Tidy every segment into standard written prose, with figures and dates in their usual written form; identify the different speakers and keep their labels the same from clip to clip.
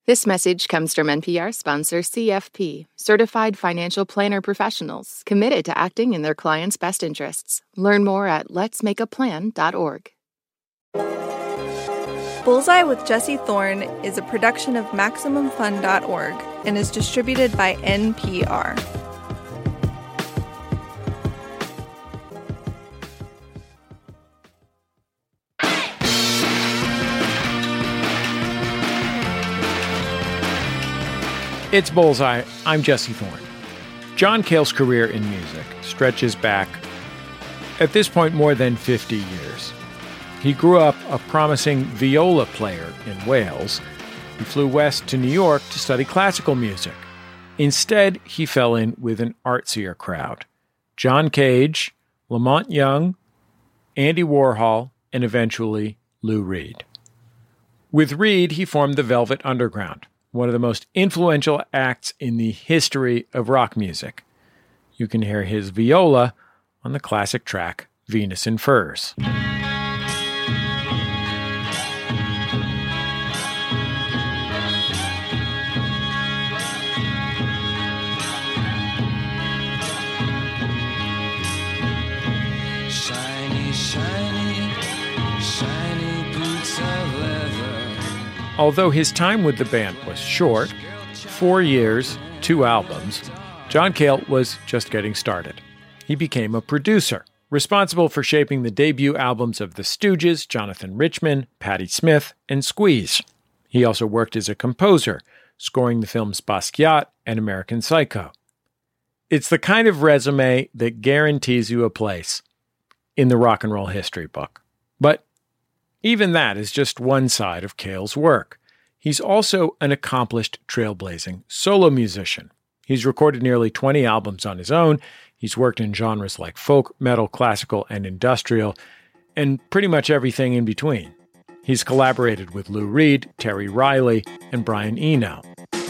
Speaker 1: This message comes from NPR sponsor CFP, Certified Financial Planner Professionals, committed to acting in their clients' best interests. Learn more at letsmakeaplan.org.
Speaker 2: Bullseye with Jesse Thorne is a production of MaximumFun.org and is distributed by NPR.
Speaker 3: It's Bullseye. I'm Jesse Thorne. John Cale's career in music stretches back, at this point, more than 50 years. He grew up a promising viola player in Wales. He flew west to New York to study classical music. Instead, he fell in with an artsier crowd: John Cage, Lamont Young, Andy Warhol, and eventually Lou Reed. With Reed, he formed the Velvet Underground, one of the most influential acts in the history of rock music. You can hear his viola on the classic track Venus in Furs.
Speaker 4: Shiny, shiny, shiny boots of leather.
Speaker 3: Although his time with the band was short, 4 years, 2 albums, John Cale was just getting started. He became a producer, responsible for shaping the debut albums of The Stooges, Jonathan Richman, Patti Smith, and Squeeze. He also worked as a composer, scoring the films Basquiat and American Psycho. It's the kind of resume that guarantees you a place in the rock and roll history book. But even that is just one side of Cale's work. He's also an accomplished, trailblazing solo musician. He's recorded nearly 20 albums on his own. He's worked in genres like folk, metal, classical, and industrial, and pretty much everything in between. He's collaborated with Lou Reed, Terry Riley, and Brian Eno.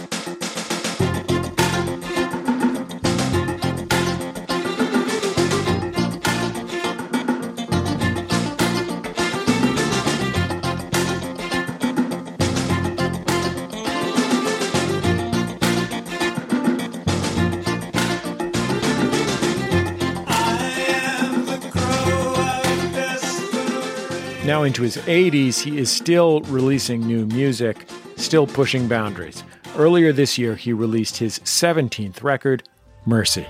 Speaker 3: Now into his 80s, he is still releasing new music, still pushing boundaries. Earlier this year, he released his 17th record, Mercy.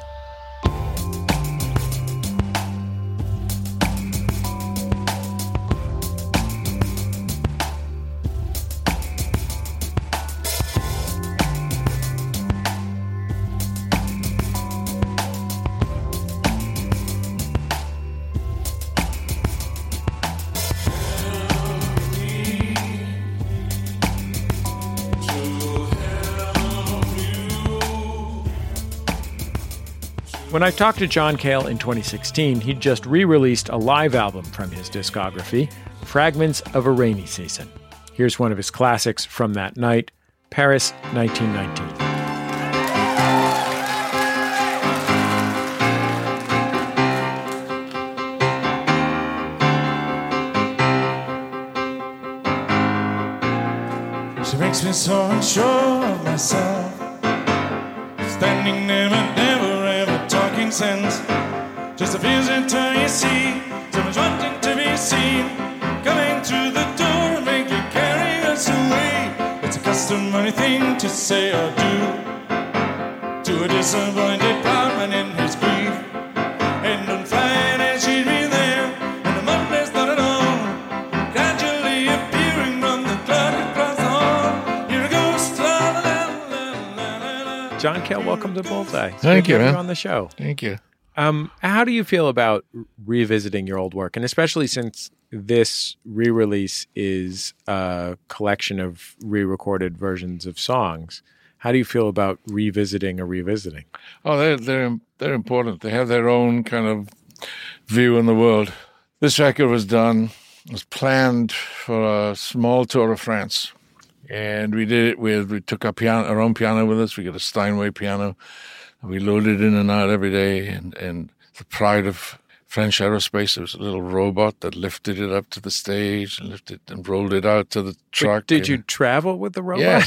Speaker 3: When I talked to John Cale in 2016, he'd just re-released a live album from his discography, Fragments of a Rainy Season. Here's one of his classics from that night, Paris, 1919.
Speaker 5: She makes me so unsure of myself, standing there but never ever talking sense. Just a visitor you see, someone's wanting to be seen, coming through the door and make you carry us away. It's a customary thing to say or do to a disappointed plowman in his grief. And on Friday she'd be there, and on Monday's not at all, gradually appearing from the cloud across the hall. You're a ghost. La, la, la, la, la, la.
Speaker 3: John Cale, welcome to Bullseye.
Speaker 6: Thank you, man.
Speaker 3: On the show.
Speaker 6: Thank you.
Speaker 3: How do you feel about revisiting your old work? And especially since this re-release is a collection of re-recorded versions of songs. How do you feel about revisiting or revisiting?
Speaker 6: Oh, they're important. They have their own kind of view on the world. This record was planned for a small tour of France. And we did it we took our own piano with us. We got a Steinway piano. And we loaded in and out every day. And the pride of French aerospace, there was a little robot that lifted it up to the stage and rolled it out to the truck.
Speaker 3: Did you travel with the robot?
Speaker 6: Yes.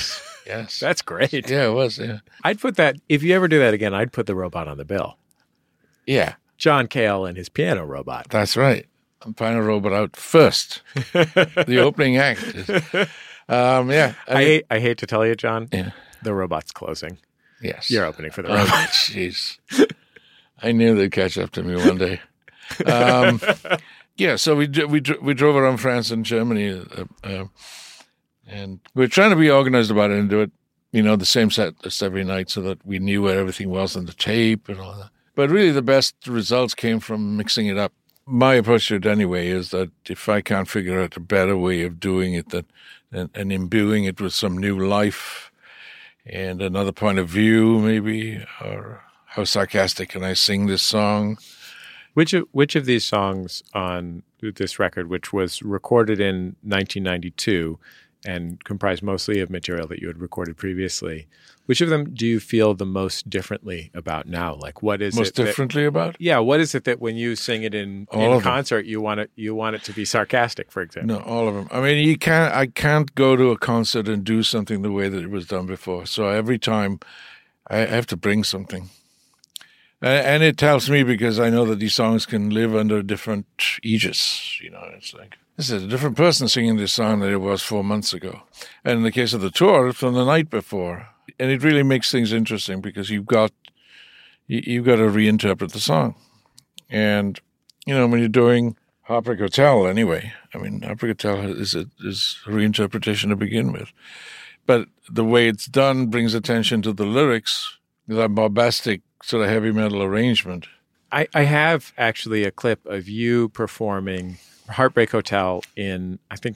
Speaker 6: Yes.
Speaker 3: That's great.
Speaker 6: Yeah, it was, yeah.
Speaker 3: I'd put that, if you ever do that again, I'd put the robot on the bill.
Speaker 6: Yeah,
Speaker 3: John Cale and his piano robot.
Speaker 6: that's right. I'm playing a robot out first. The opening act. Yeah.
Speaker 3: I hate to tell you, John,
Speaker 6: Yeah.
Speaker 3: the robot's closing.
Speaker 6: Yes.
Speaker 3: You're opening for the
Speaker 6: Oh,
Speaker 3: robot.
Speaker 6: jeez. I knew they'd catch up to me one day. Yeah, so we drove around France and Germany, and we're trying to be organized about it and do it, the same set list every night so that we knew where everything was on the tape and all that. But really the best results came from mixing it up. My approach to it anyway is that if I can't figure out a better way of doing it and imbuing it with some new life and another point of view maybe, or how sarcastic can I sing this song?
Speaker 3: Which of these songs on this record, which was recorded in 1992 and comprised mostly of material that you had recorded previously, which of them do you feel the most differently about now? Like, what is
Speaker 6: Most
Speaker 3: it
Speaker 6: differently about?
Speaker 3: Yeah, what is it that when you sing it in concert, you want it to be sarcastic, for example?
Speaker 6: No, all of them. I mean, I can't go to a concert and do something the way that it was done before. So every time I have to bring something. And it helps me because I know that these songs can live under a different aegis. It's like, this is a different person singing this song than it was 4 months ago. And in the case of the tour, it's from the night before. And it really makes things interesting because you've got to reinterpret the song. And, when you're doing Heartbreak Hotel anyway, I mean, Heartbreak Hotel is a reinterpretation to begin with. But the way it's done brings attention to the lyrics, that bombastic sort of heavy metal arrangement.
Speaker 3: I have actually a clip of you performing Heartbreak Hotel in, I think,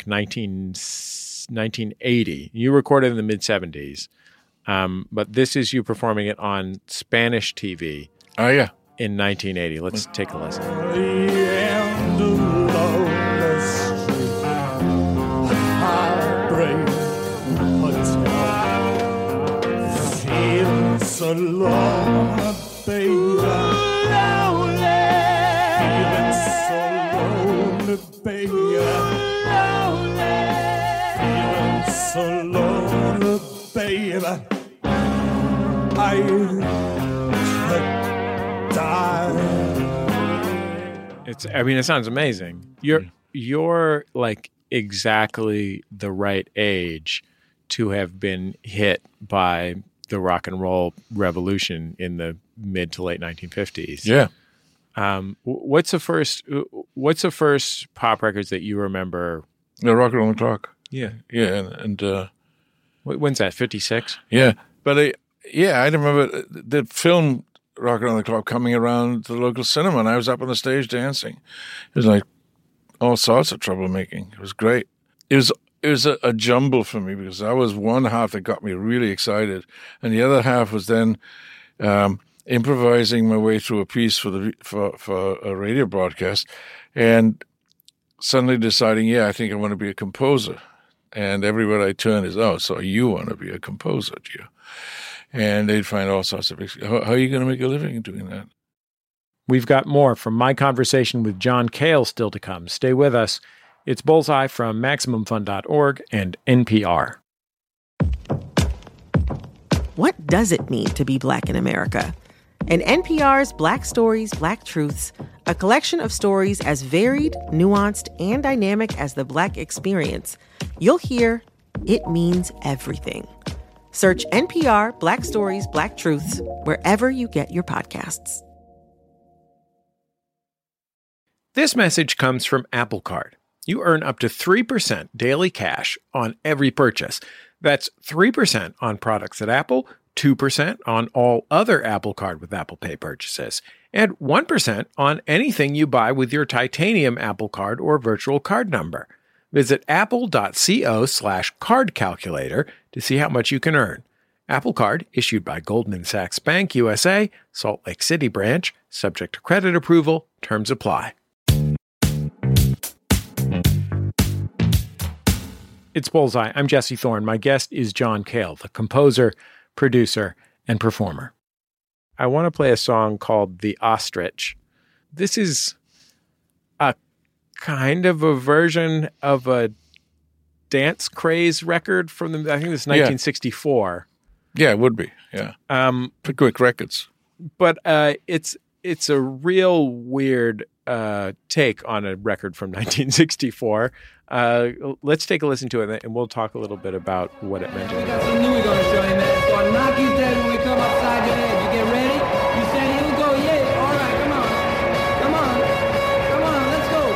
Speaker 3: 1980. You recorded in the mid-'70s, but this is you performing it on Spanish TV.
Speaker 6: Oh, yeah.
Speaker 3: In 1980. Let's take a listen.
Speaker 5: So long, baby. Lonely. Feeling so lonely, baby. Lonely. Feeling so lonely, baby. I could die.
Speaker 3: It sounds amazing. You're like exactly the right age to have been hit by the rock and roll revolution in the mid to late 1950s.
Speaker 6: Yeah.
Speaker 3: What's the first pop records that you remember?
Speaker 6: The Rock and Roll Clock.
Speaker 3: Yeah.
Speaker 6: Yeah. And
Speaker 3: when's that? 56?
Speaker 6: Yeah. But I remember the film Rock and Roll Clock coming around the local cinema, and I was up on the stage dancing. It was like all sorts of troublemaking. It was great. It was a jumble for me because that was one half that got me really excited, and the other half was then improvising my way through a piece for a radio broadcast, and suddenly deciding, I think I want to be a composer. And everywhere I turn is, so you want to be a composer, do you? And they'd find all sorts of excuses. How are you going to make a living doing that?
Speaker 3: We've got more from my conversation with John Cale still to come. Stay with us. It's Bullseye from MaximumFun.org and NPR.
Speaker 7: What does it mean to be Black in America? In NPR's Black Stories, Black Truths, a collection of stories as varied, nuanced, and dynamic as the Black experience, you'll hear it means everything. Search NPR Black Stories, Black Truths wherever you get your podcasts.
Speaker 3: This message comes from Apple Card. You earn up to 3% daily cash on every purchase. That's 3% on products at Apple, 2% on all other Apple Card with Apple Pay purchases, and 1% on anything you buy with your titanium Apple Card or virtual card number. Visit apple.co/card calculator to see how much you can earn. Apple Card issued by Goldman Sachs Bank USA, Salt Lake City branch, subject to credit approval, terms apply. It's Bullseye. I'm Jesse Thorne. My guest is John Cale, the composer, producer, and performer. I want to play a song called The Ostrich. This is a kind of a version of a dance craze record from the, I think this is 1964.
Speaker 6: Yeah, it would be. Yeah. Pickwick Records.
Speaker 3: But it's a real weird take on a record from 1964. Let's take a listen to it, and we'll talk a little bit about what it meant to
Speaker 8: We
Speaker 3: him.
Speaker 8: got something new we're gonna show you, man. It's called Knock You Dead when we come upside your head. You get ready? You said here we go, yeah. All right, come on. Come on. Come on, let's go.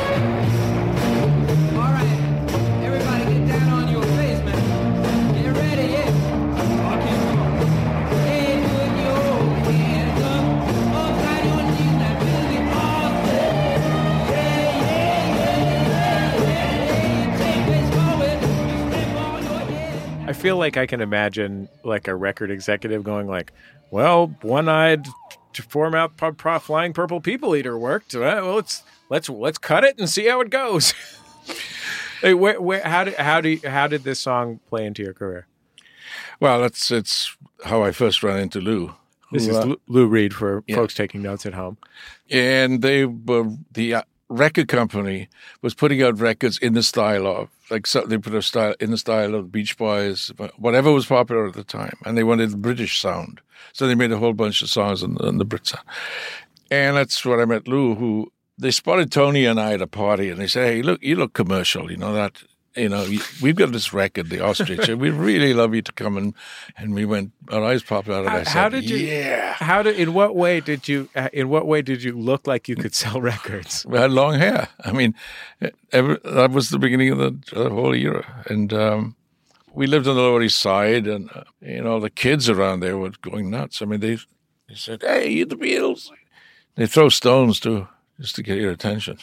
Speaker 8: All right. Everybody get down on your face, man. Get ready, yeah. Okay, come on. Hey, put your hands up. Upside your knees, now feel the pulse. Yeah, yeah, yeah. Take this forward. You step on your head.
Speaker 3: I feel like I can imagine like a record executive going like, well, one-eyed four-mouth flying purple people eater worked. Well, let's cut it and see how it goes. Hey, how did this song play into your career?
Speaker 6: Well, it's how I first ran into Lou.
Speaker 3: This is Lou Reed for folks taking notes at home.
Speaker 6: And they were the record company was putting out records in the style of they put a style in the style of the Beach Boys, whatever was popular at the time, and they wanted the British sound, so they made a whole bunch of songs on the Brit sound. And that's where I met Lou. Who they spotted Tony and I at a party, and they said, "Hey, look, you look commercial. You know that." We've got this record, The Ostrich, and we'd really love you to come and we went, our eyes popped out, and I said,
Speaker 3: in what way did you look like you could sell records?
Speaker 6: We had long hair. I mean, that was the beginning of the whole era. And we lived on the Lower East Side, and, the kids around there were going nuts. I mean, they said, "Hey, you're the Beatles." They throw stones, too, just to get your attention.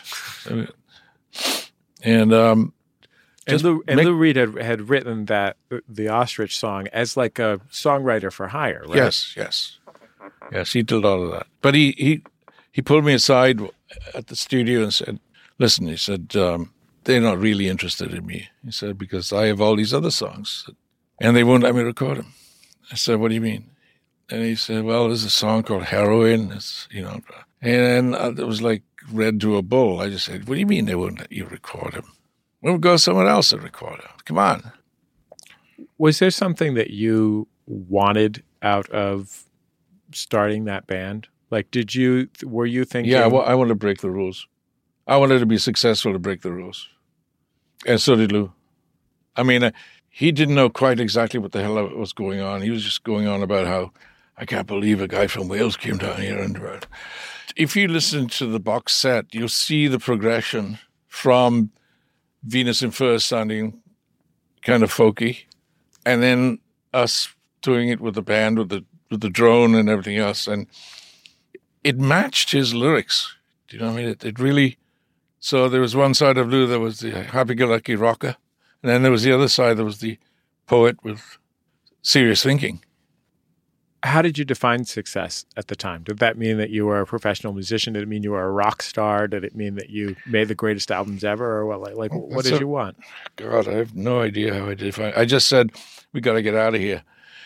Speaker 6: And
Speaker 3: Lou Reed had written the Ostrich song as like a songwriter for hire, right?
Speaker 6: Yes, he did all of that. But he pulled me aside at the studio and said, "Listen," he said, "they're not really interested in me." He said, "because I have all these other songs, and they won't let me record them." I said, "What do you mean?" And he said, "Well, there's a song called Heroin. And it was like read to a bull. I just said, "What do you mean they won't let you record them? We'll go somewhere else and record it. Come on."
Speaker 3: Was there something that you wanted out of starting that band? Like, were you thinking?
Speaker 6: Yeah, I wanted to break the rules. I wanted to be successful to break the rules. And so did Lou. I mean, he didn't know quite exactly what the hell was going on. He was just going on about how, "I can't believe a guy from Wales came down here." And if you listen to the box set, you'll see the progression from Venus in Furs sounding kind of folky, and then us doing it with the band, with the drone and everything else, and it matched his lyrics. Do you know what I mean? It really. So there was one side of Lou that was the happy-go-lucky rocker, and then there was the other side that was the poet with serious thinking.
Speaker 3: How did you define success at the time? Did that mean that you were a professional musician? Did it mean you were a rock star? Did it mean that you made the greatest albums ever? Or what did you want?
Speaker 6: God, I have no idea how I define. I just said, we got to get out of here.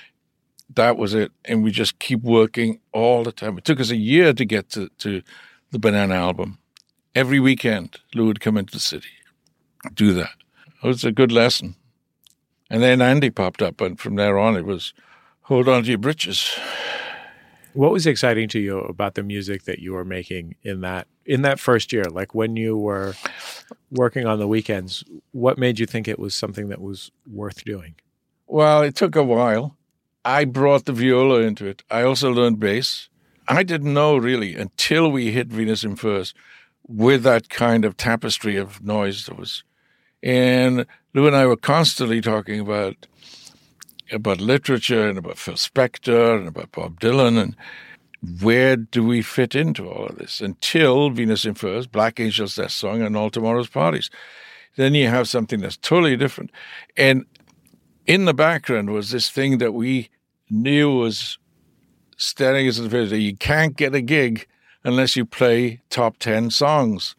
Speaker 6: That was it. And we just keep working all the time. It took us a year to get to the Banana album. Every weekend, Lou would come into the city, do that. It was a good lesson. And then Andy popped up, and from there on, it was, hold on to your britches.
Speaker 3: What was exciting to you about the music that you were making in that first year? Like when you were working on the weekends, what made you think it was something that was worth doing?
Speaker 6: Well, it took a while. I brought the viola into it. I also learned bass. I didn't know really until we hit Venus in Furs with that kind of tapestry of noise that was. And Lou and I were constantly talking about literature and about Phil Spector and about Bob Dylan and where do we fit into all of this until Venus in Furs, Black Angels, that song, and All Tomorrow's Parties. Then you have something that's totally different. And in the background was this thing that we knew was staring us in the face. You can't get a gig unless you play top 10 songs.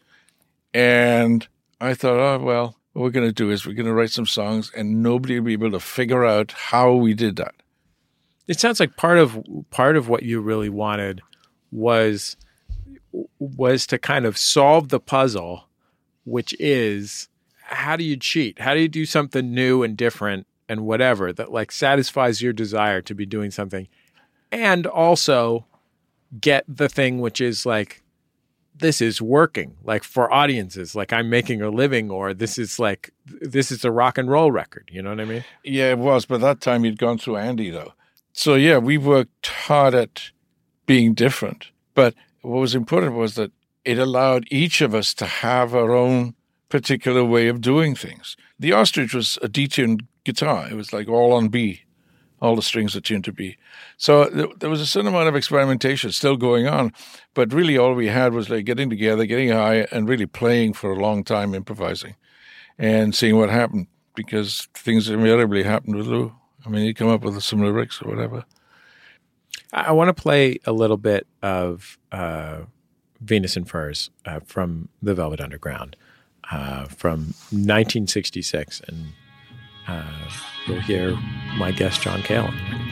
Speaker 6: And I thought, oh, well, what we're going to do is we're going to write some songs and nobody will be able to figure out how we did that.
Speaker 3: It sounds like part of what you really wanted was to kind of solve the puzzle, which is how do you cheat? How do you do something new and different and whatever that like satisfies your desire to be doing something and also get the thing which is like, this is working, like for audiences, like I'm making a living, or this is a rock and roll record. You know what I mean?
Speaker 6: Yeah, it was. But that time you'd gone through Andy, though. So, yeah, we worked hard at being different. But what was important was that it allowed each of us to have our own particular way of doing things. The Ostrich was a detuned guitar. It was like all on B. All the strings are tuned to B. So there was a certain amount of experimentation still going on, but really all we had was like getting together, getting high, and really playing for a long time, improvising, and seeing what happened, because things invariably happened with Lou. I mean, he'd come up with some lyrics or whatever.
Speaker 3: I want to play a little bit of Venus and Furs from the Velvet Underground from 1966, and you'll hear my guest, John Cale.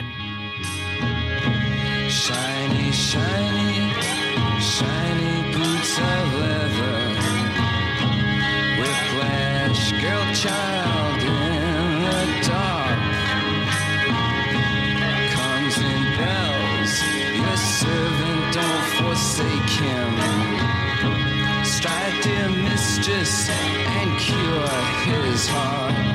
Speaker 4: Shiny, shiny, shiny boots of leather. Whiplash, girl child in the dark. Comes in bells, your servant, don't forsake him. Strike dear mistress and cure his heart.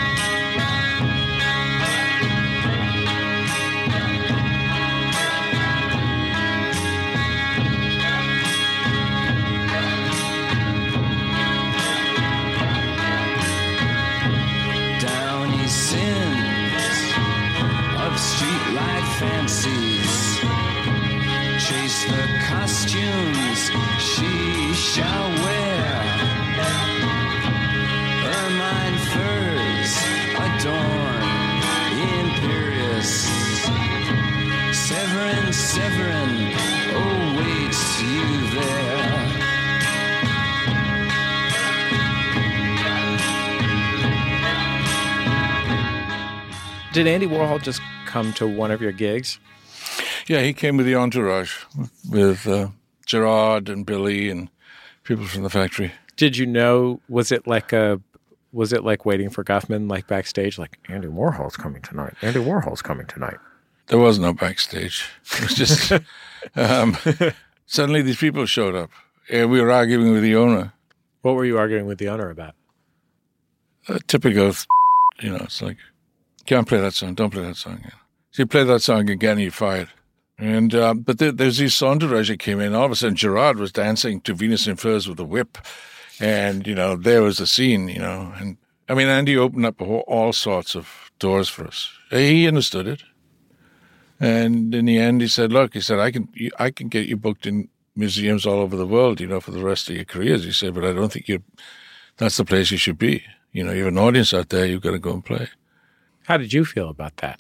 Speaker 4: Streetlight fancies, chase the costumes she shall wear. Ermine furs adorn imperious. Severin, Severin awaits you there.
Speaker 3: Did Andy Warhol just come to one of your gigs?
Speaker 6: Yeah, he came with the entourage, with Gerard and Billy and people from the factory.
Speaker 3: Did you know, was it like waiting for Guffman, like backstage, like, Andy Warhol's coming tonight, Andy Warhol's coming tonight?
Speaker 6: There was no backstage. It was just, suddenly these people showed up, and we were arguing with the owner.
Speaker 3: What were you arguing with the owner about?
Speaker 6: Typical, it's like, can't play that song, don't play that song again. So you play that song again, you're fired. And but there's this entourage that came in. All of a sudden, Gerard was dancing to Venus in Furs with a whip. And, there was the scene, And, I mean, Andy opened up all sorts of doors for us. He understood it. And in the end, he said, look, I can get you booked in museums all over the world, for the rest of your careers. He said, but I don't think that's the place you should be. You have an audience out there, you've got to go and play.
Speaker 3: How did you feel about that?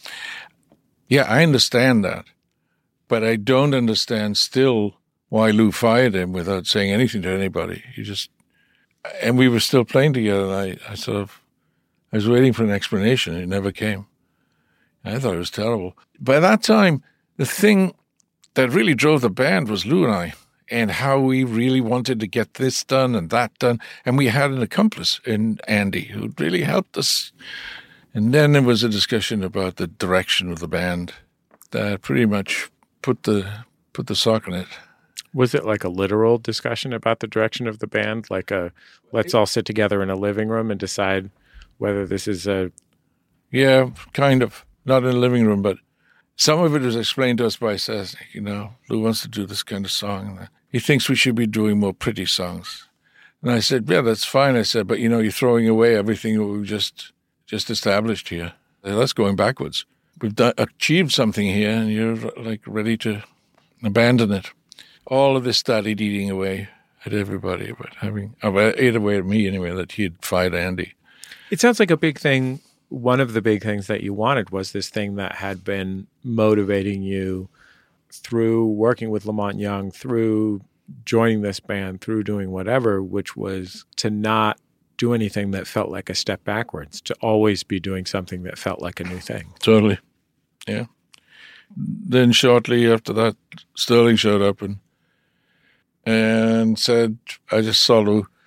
Speaker 6: Yeah, I understand that. But I don't understand still why Lou fired him without saying anything to anybody. And we were still playing together, and I was waiting for an explanation. It never came. I thought it was terrible. By that time, the thing that really drove the band was Lou and I, and how we really wanted to get this done and that done. And we had an accomplice in Andy who really helped us. And then there was a discussion about the direction of the band that pretty much put the sock in it.
Speaker 3: Was it like a literal discussion about the direction of the band? Like let's all sit together in a living room and decide whether this is a...
Speaker 6: Yeah, kind of. Not in a living room, but some of it was explained to us by says, Lou wants to do this kind of song. He thinks we should be doing more pretty songs. And I said, yeah, that's fine. I said, but you're throwing away everything that we've just established here. That's going backwards. We've achieved something here, and you're like ready to abandon it. All of this started eating away at everybody, but ate away at me anyway, that he'd fired Andy.
Speaker 3: It sounds like a big thing. One of the big things that you wanted was this thing that had been motivating you through working with Lamont Young, through joining this band, through doing whatever, which was to not do anything that felt like a step backwards, to always be doing something that felt like a new thing.
Speaker 6: Totally. Yeah. Then shortly after that, Sterling showed up and said, I just saw Lou.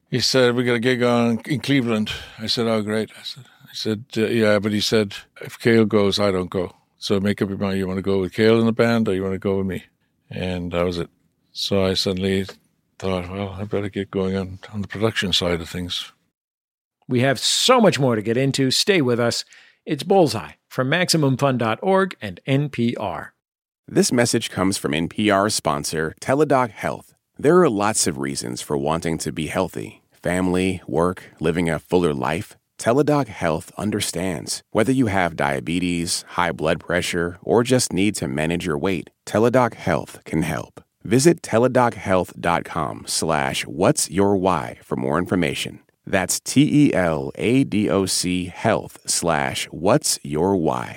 Speaker 6: he said, we got a gig on in Cleveland. I said, oh, great. I said, yeah, but he said, if Cale goes, I don't go. So make up your mind, you want to go with Cale in the band or you want to go with me? And that was it. So I suddenly thought, well, I better get going on the production side of things.
Speaker 3: We have so much more to get into. Stay with us. It's Bullseye from MaximumFun.org and NPR.
Speaker 9: This message comes from NPR sponsor Teladoc Health. There are lots of reasons for wanting to be healthy. Family, work, living a fuller life. Teladoc Health understands. Whether you have diabetes, high blood pressure, or just need to manage your weight, Teladoc Health can help. Visit teladochealth.com/whatsyourwhy for more information. That's TELADOC health/whatsyourwhy.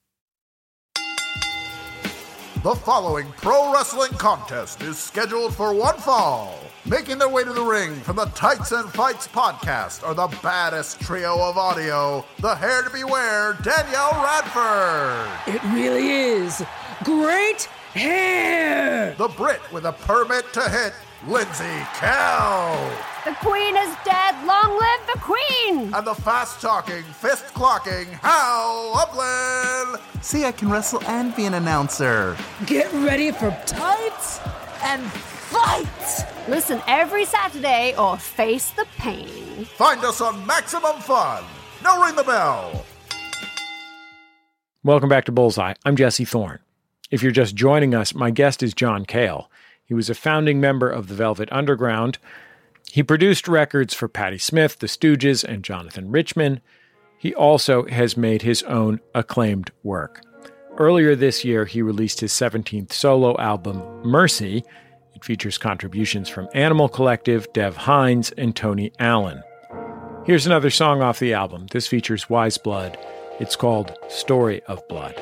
Speaker 10: The following pro wrestling contest is scheduled for one fall. Making their way to the ring from the Tights and Fights podcast are the baddest trio of audio, the hair to beware, Danielle Radford.
Speaker 11: It really is. Great hair.
Speaker 10: The Brit with a permit to hit, Lindsay Kell.
Speaker 12: The Queen is dead. Long live the Queen.
Speaker 10: And the fast-talking, fist-clocking Hal Upland.
Speaker 13: See, I can wrestle and be an announcer.
Speaker 11: Get ready for tights and fights.
Speaker 12: Listen every Saturday or face the pain.
Speaker 10: Find us on Maximum Fun. Now ring the bell.
Speaker 3: Welcome back to Bullseye. I'm Jesse Thorne. If you're just joining us, my guest is John Cale. He was a founding member of the Velvet Underground. He produced records for Patti Smith, The Stooges, and Jonathan Richman. He also has made his own acclaimed work. Earlier this year, he released his 17th solo album, Mercy. It features contributions from Animal Collective, Dev Hynes, and Tony Allen. Here's another song off the album. This features Wise Blood. It's called Story of Blood.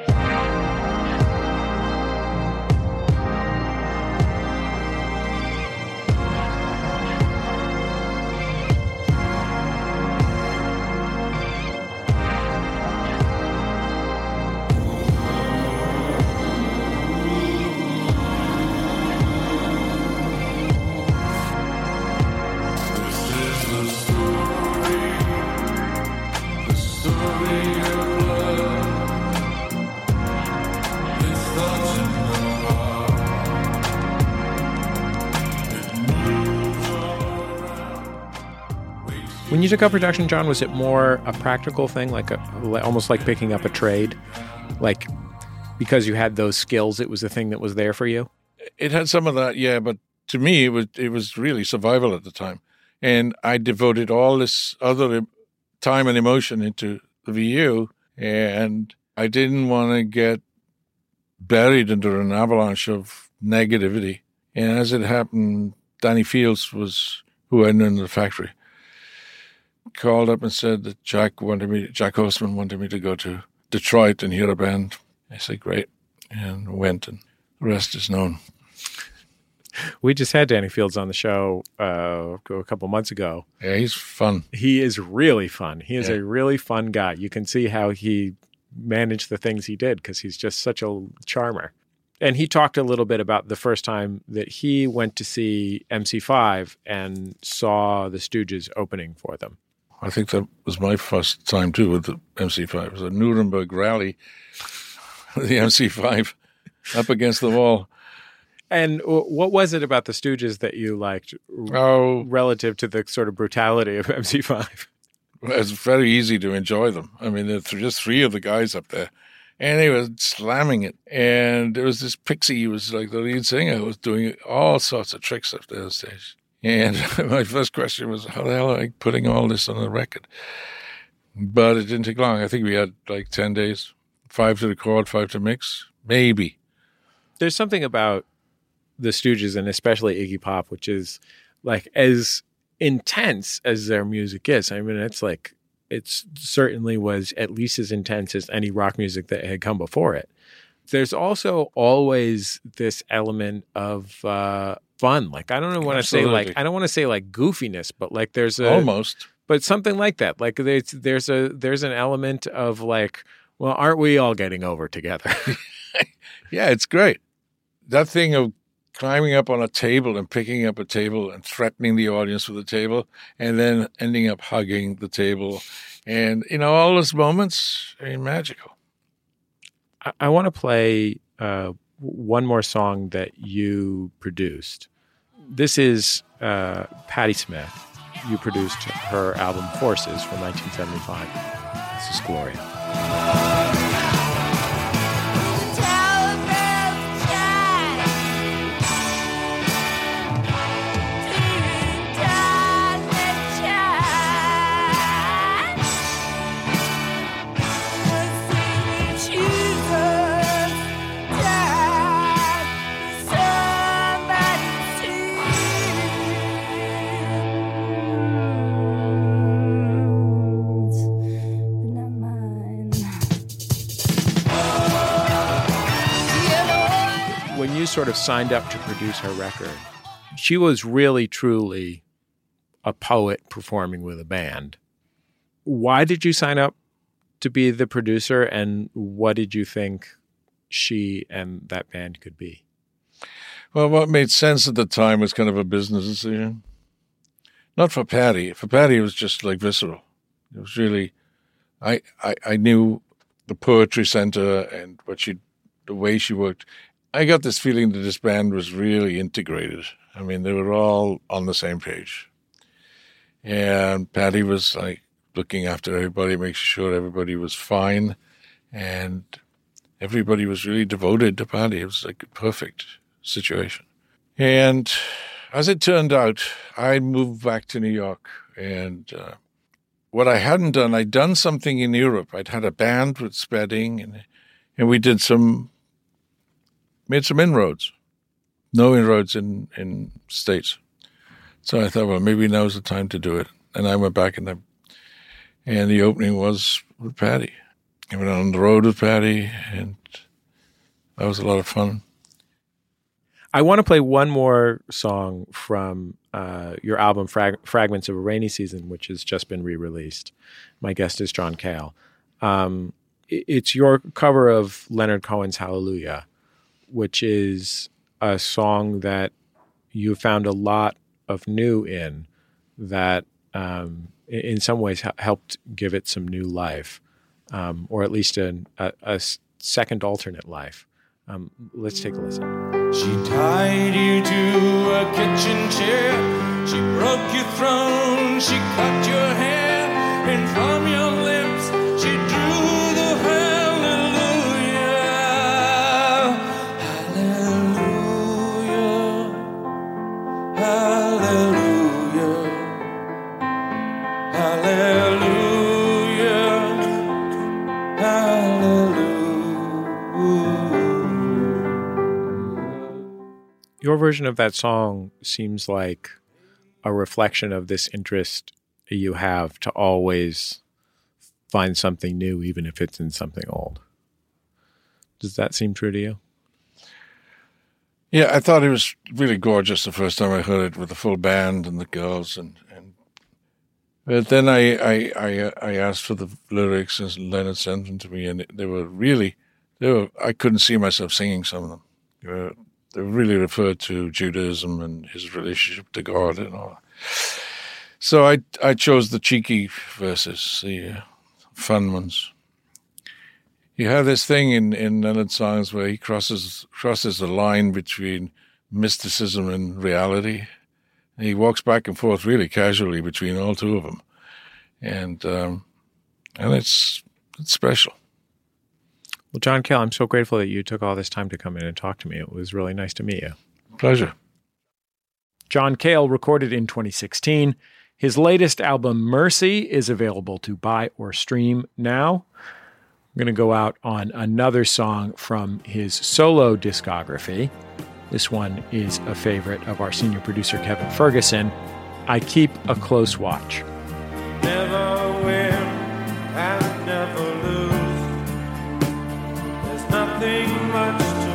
Speaker 3: When you took up production, John, was it more a practical thing, almost like picking up a trade? Like, because you had those skills, it was a thing that was there for you?
Speaker 6: It had some of that, yeah, but to me, it was really survival at the time. And I devoted all this other time and emotion into the VU, and I didn't want to get buried under an avalanche of negativity. And as it happened, Danny Fields was who I knew in the factory. Called up and said that Jack Horseman wanted me to go to Detroit and hear a band. I said, great, and went, and the rest is known.
Speaker 3: We just had Danny Fields on the show a couple months ago.
Speaker 6: Yeah, he's fun.
Speaker 3: He is really fun. He is a really fun guy. You can see how he managed the things he did because he's just such a charmer. And he talked a little bit about the first time that he went to see MC5 and saw the Stooges opening for them.
Speaker 6: I think that was my first time, too, with the MC5. It was a Nuremberg rally, the MC5, up against the wall.
Speaker 3: And what was it about the Stooges that you liked relative to the sort of brutality of MC5?
Speaker 6: Well, it's very easy to enjoy them. I mean, there's just three of the guys up there, and they were slamming it. And there was this Pixie who was like the lead singer, who was doing all sorts of tricks up there on stage. And my first question was, how the hell are I putting all this on a record? But it didn't take long. I think we had like 10 days, 5 to record, 5 to mix, maybe.
Speaker 3: There's something about the Stooges and especially Iggy Pop, which is like as intense as their music is. I mean, it certainly was at least as intense as any rock music that had come before it. There's also always this element of fun. Like, I don't want to say like goofiness, but like there's
Speaker 6: almost,
Speaker 3: but something like that. Like there's an element of like, well, aren't we all getting over together?
Speaker 6: Yeah, it's great. That thing of climbing up on a table and picking up a table and threatening the audience with the table, and then ending up hugging the table. And, all those moments are magical.
Speaker 3: I want to play one more song that you produced. This is Patti Smith. You produced her album Forces from 1975. This is Gloria. When you sort of signed up to produce her record, she was really, truly a poet performing with a band. Why did you sign up to be the producer, and what did you think she and that band could be?
Speaker 6: Well, what made sense at the time was kind of a business decision. Not for Patti. For Patti, it was just like visceral. It was really, I knew the Poetry Center and the way she worked. I got this feeling that this band was really integrated. I mean, they were all on the same page. And Patti was like looking after everybody, making sure everybody was fine. And everybody was really devoted to Patti. It was like a perfect situation. And as it turned out, I moved back to New York. And what I hadn't done, I'd done something in Europe. I'd had a band with Spedding, and we did made some inroads. No inroads in States. So I thought, well, maybe now's the time to do it. And I went back and the opening was with Patti. I went on the road with Patti, and that was a lot of fun.
Speaker 3: I want to play one more song from your album Fragments of a Rainy Season, which has just been re-released. My guest is John Cale. It's your cover of Leonard Cohen's Hallelujah, which is a song that you found a lot of new in that in some ways helped give it some new life, or at least a second alternate life. Let's take a listen.
Speaker 5: She tied you to a kitchen chair. She broke your throne. She cut your hair. And from your lips she drew the hallelujah. Hallelujah. Hallelujah. Hallelujah. Hallelujah.
Speaker 3: Your version of that song seems like a reflection of this interest you have to always find something new, even if it's in something old. Does that seem true to you?
Speaker 6: Yeah, I thought it was really gorgeous the first time I heard it with the full band and the girls, but then I asked for the lyrics and Leonard sent them to me, and they were I couldn't see myself singing some of them. They really referred to Judaism and his relationship to God and all that. So I chose the cheeky verses, the fun ones. You have this thing in Leonard's songs where he crosses the line between mysticism and reality. And he walks back and forth really casually between all two of them. And it's special.
Speaker 3: Well, John Cale, I'm so grateful that you took all this time to come in and talk to me. It was really nice to meet you.
Speaker 6: Pleasure.
Speaker 3: John Cale recorded in 2016. His latest album, Mercy, is available to buy or stream now. I'm going to go out on another song from his solo discography. This one is a favorite of our senior producer, Kevin Ferguson. I Keep a Close Watch.
Speaker 5: Never win and never lose. There's nothing much to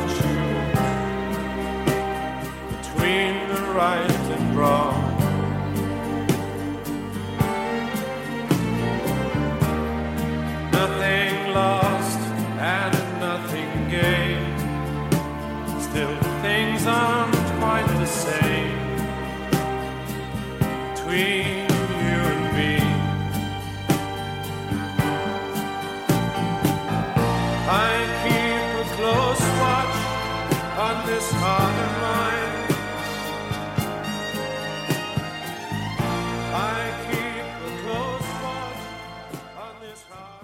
Speaker 5: choose between the right and wrong. Nothing lost and nothing gained. Still things aren't I keep a close watch on this heart of mine. I keep a close watch on this heart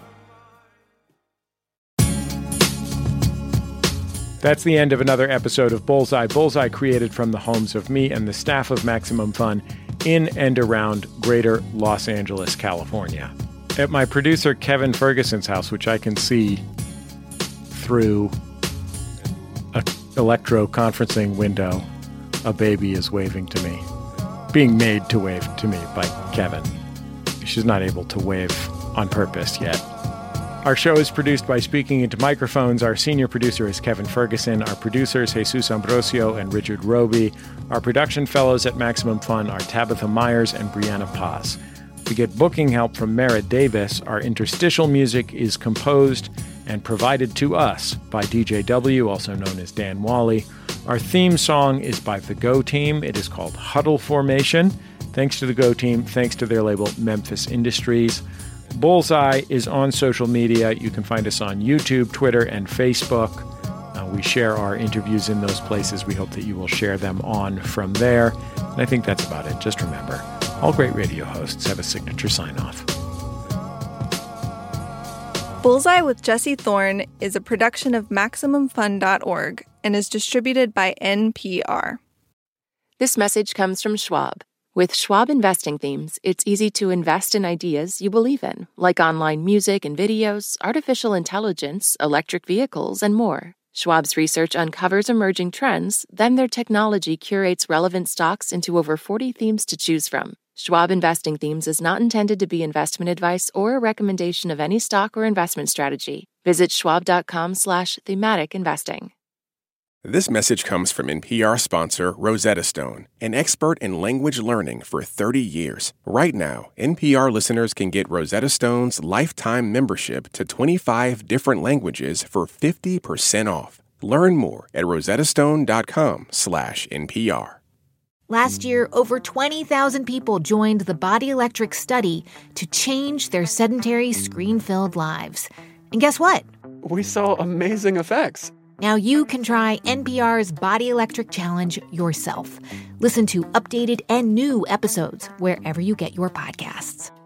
Speaker 5: of mine.
Speaker 3: That's the end of another episode of Bullseye. Bullseye created from the homes of me and the staff of Maximum Fun in and around greater Los Angeles, California. At my producer Kevin Ferguson's house, which I can see through an electro-conferencing window, a baby is waving to me. Being made to wave to me by Kevin. She's not able to wave on purpose yet. Our show is produced by Speaking Into Microphones. Our senior producer is Kevin Ferguson. Our producers, Jesus Ambrosio and Richard Roby. Our production fellows at Maximum Fun are Tabitha Myers and Brianna Paz. We get booking help from Mara Davis. Our interstitial music is composed and provided to us by DJ W, also known as Dan Wally. Our theme song is by the Go Team. It is called Huddle Formation. Thanks to the Go Team. Thanks to their label, Memphis Industries. Bullseye is on social media. You can find us on YouTube, Twitter, and Facebook. We share our interviews in those places. We hope that you will share them on from there. And I think that's about it. Just remember, all great radio hosts have a signature sign-off.
Speaker 2: Bullseye with Jesse Thorne is a production of MaximumFun.org and is distributed by NPR.
Speaker 1: This message comes from Schwab. With Schwab investing themes, it's easy to invest in ideas you believe in, like online music and videos, artificial intelligence, electric vehicles, and more. Schwab's research uncovers emerging trends, then their technology curates relevant stocks into over 40 themes to choose from. Schwab Investing Themes is not intended to be investment advice or a recommendation of any stock or investment strategy. Visit schwab.com/thematic investing.
Speaker 9: This message comes from NPR sponsor Rosetta Stone, an expert in language learning for 30 years. Right now, NPR listeners can get Rosetta Stone's lifetime membership to 25 different languages for 50% off. Learn more at rosettastone.com/NPR.
Speaker 14: Last year, over 20,000 people joined the Body Electric study to change their sedentary, screen-filled lives. And guess what?
Speaker 15: We saw amazing effects.
Speaker 14: Now you can try NPR's Body Electric Challenge yourself. Listen to updated and new episodes wherever you get your podcasts.